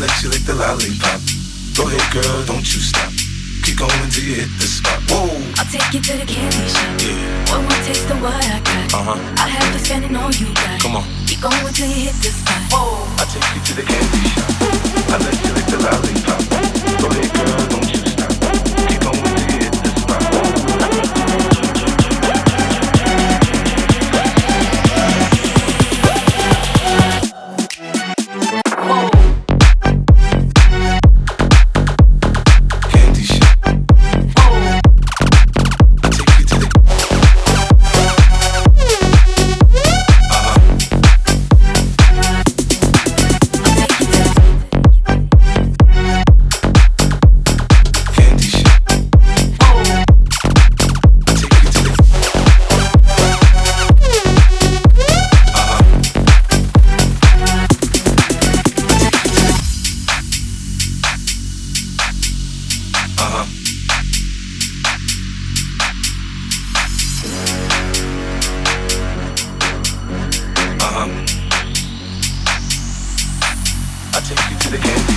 let you lick the lollipop. Go ahead, girl, don't you stop. Keep going till you hit the spot. Whoa. I'll take you to the candy shop. Yeah. One more taste of what I got. I'll have to spend all you got. Come on. Keep going till you hit the spot. Whoa. I'll take you to the candy shop. I'll let you lick the lollipop. Go ahead, girl, don't you stop. Keep going till you hit the spot. I take you to the candy.